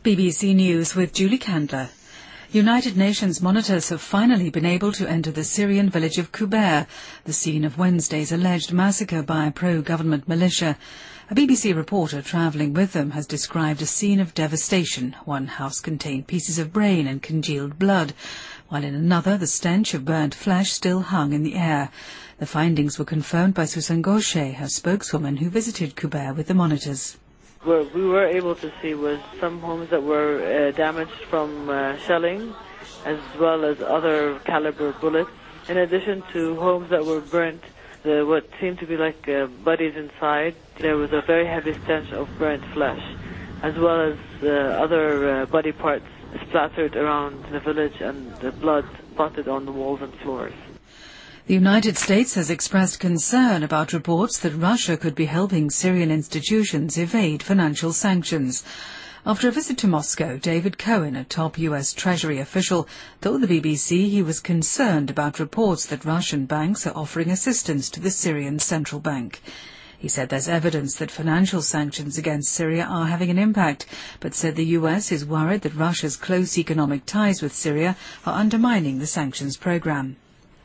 BBC News with Julie Candler. United Nations monitors have finally been able to enter the Syrian village of Qubair, the scene of Wednesday's alleged massacre by a pro-government militia. A BBC reporter travelling with them has described a scene of devastation. One house contained pieces of brain and congealed blood, while in another the stench of burnt flesh still hung in the air. The findings were confirmed by Susan Gaucher, a spokeswoman who visited Qubair with the monitors. What we were able to see was some homes that were damaged from shelling, as well as other caliber bullets, in addition to homes that were burnt, what seemed to be like bodies inside. There was a very heavy stench of burnt flesh, as well as other body parts splattered around the village and the blood spotted on the walls and floors. The United States has expressed concern about reports that Russia could be helping Syrian institutions evade financial sanctions. After a visit to Moscow, David Cohen, a top U.S. Treasury official, told the BBC he was concerned about reports that Russian banks are offering assistance to the Syrian central bank. He said there's evidence that financial sanctions against Syria are having an impact, but said the U.S. is worried that Russia's close economic ties with Syria are undermining the sanctions program.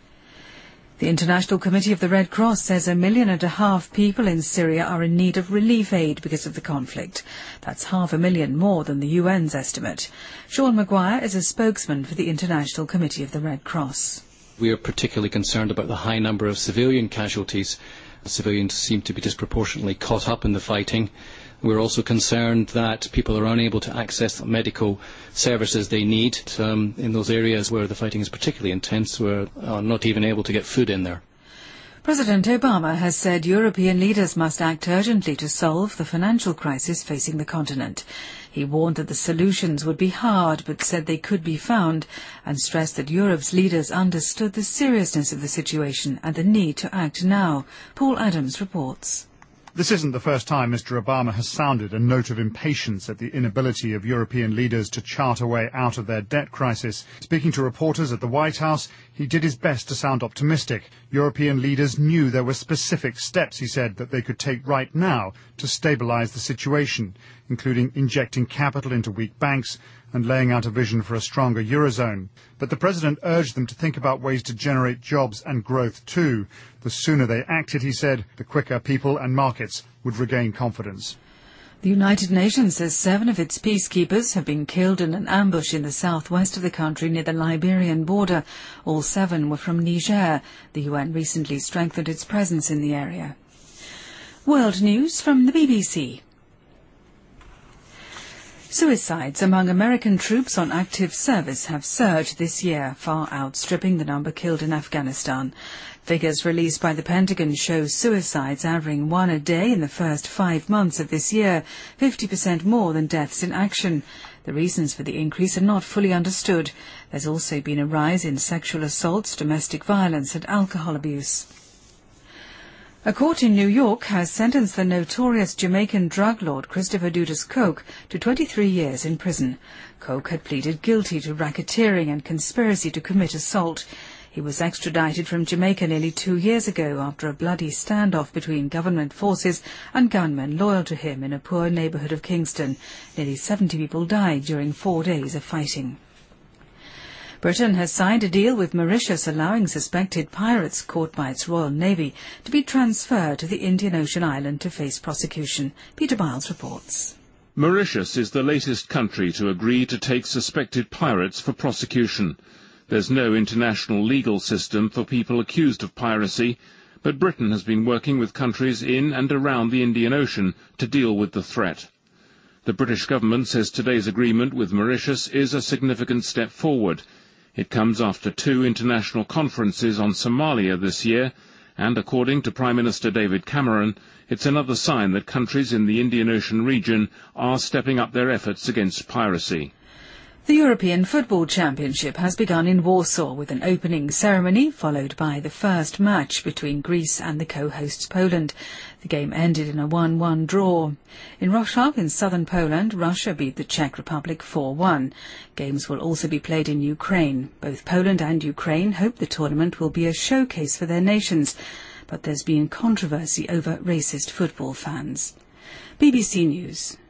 The International Committee of the Red Cross says 1.5 million people in Syria are in need of relief aid because of the conflict. That's 500,000 more than the UN's estimate. Sean Maguire is a spokesman for the International Committee of the Red Cross. We are particularly concerned about the high number of civilian casualties. Civilians seem to be disproportionately caught up in the fighting. We're also concerned that people are unable to access the medical services they need in those areas where the fighting is particularly intense. We're not even able to get food in there. President Obama has said European leaders must act urgently to solve the financial crisis facing the continent. He warned that the solutions would be hard, but said they could be found, and stressed that Europe's leaders understood the seriousness of the situation and the need to act now. Paul Adams reports. This isn't the first time Mr. Obama has sounded a note of impatience at the inability of European leaders to chart a way out of their debt crisis. Speaking to reporters at the White House, he did his best to sound optimistic. European leaders knew there were specific steps, he said, that they could take right now to stabilize the situation, including injecting capital into weak banks and laying out a vision for a stronger Eurozone. But the President urged them to think about ways to generate jobs and growth too. The sooner they acted, he said, the quicker people and markets would regain confidence. The United Nations says 7 of its peacekeepers have been killed in an ambush in the southwest of the country near the Liberian border. All 7 were from Niger. The UN recently strengthened its presence in the area. World news from the BBC. Suicides among American troops on active service have surged this year, far outstripping the number killed in Afghanistan. Figures released by the Pentagon show suicides averaging 1 a day in the first 5 months of this year, 50% more than deaths in action. The reasons for the increase are not fully understood. There's also been a rise in sexual assaults, domestic violence and alcohol abuse. A court in New York has sentenced the notorious Jamaican drug lord Christopher Dudas Coke to 23 years in prison. Coke had pleaded guilty to racketeering and conspiracy to commit assault. He was extradited from Jamaica nearly 2 years ago after a bloody standoff between government forces and gunmen loyal to him in a poor neighbourhood of Kingston. Nearly 70 people died during 4 days of fighting. Britain has signed a deal with Mauritius allowing suspected pirates caught by its Royal Navy to be transferred to the Indian Ocean island to face prosecution. Peter Biles reports. Mauritius is the latest country to agree to take suspected pirates for prosecution. There's no international legal system for people accused of piracy, but Britain has been working with countries in and around the Indian Ocean to deal with the threat. The British government says today's agreement with Mauritius is a significant step forward. It comes after 2 international conferences on Somalia this year, and according to Prime Minister David Cameron, it's another sign that countries in the Indian Ocean region are stepping up their efforts against piracy. The European Football Championship has begun in Warsaw with an opening ceremony followed by the first match between Greece and the co-hosts Poland. The game ended in a 1-1 draw. In Wrocław in southern Poland, Russia beat the Czech Republic 4-1. Games will also be played in Ukraine. Both Poland and Ukraine hope the tournament will be a showcase for their nations, but there's been controversy over racist football fans. BBC News.